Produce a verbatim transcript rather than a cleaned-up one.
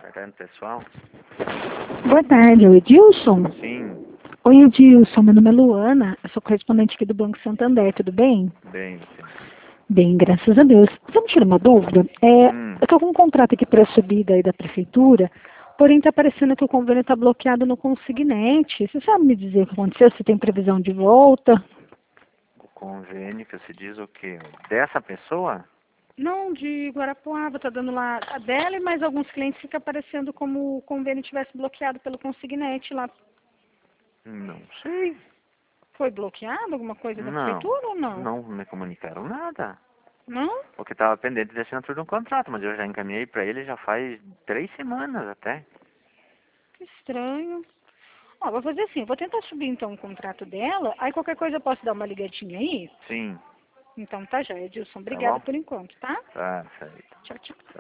Departamento pessoal? Boa tarde, é o Edilson? Sim, Oi, Edilson, meu nome é Luana, eu sou correspondente aqui do Banco Santander, tudo bem? bem, sim. Bem, graças a Deus. Você me tira uma dúvida? É, Hum, eu estou com um contrato aqui para subida aí da prefeitura, porém está parecendo que o convênio está bloqueado no consignete. Você sabe me dizer o que aconteceu? Se tem previsão de volta? o convênio que você diz o quê? Dessa pessoa? Não, de Guarapuava, está dando lá a dela e mais alguns clientes fica aparecendo como o convênio tivesse bloqueado pelo consignete lá. Não sei. Foi bloqueado alguma coisa da Não, prefeitura ou não? não me comunicaram nada. Não? Porque estava pendente de assinatura de um contrato, mas eu já encaminhei para ele já faz três semanas até. Que estranho. Ó, vou fazer assim, vou tentar subir então o contrato dela, aí qualquer coisa eu posso dar uma ligadinha aí? Sim, Então tá já, Edilson. tá Obrigada bom? por enquanto, tá? Tá, certo. Tchau, tchau.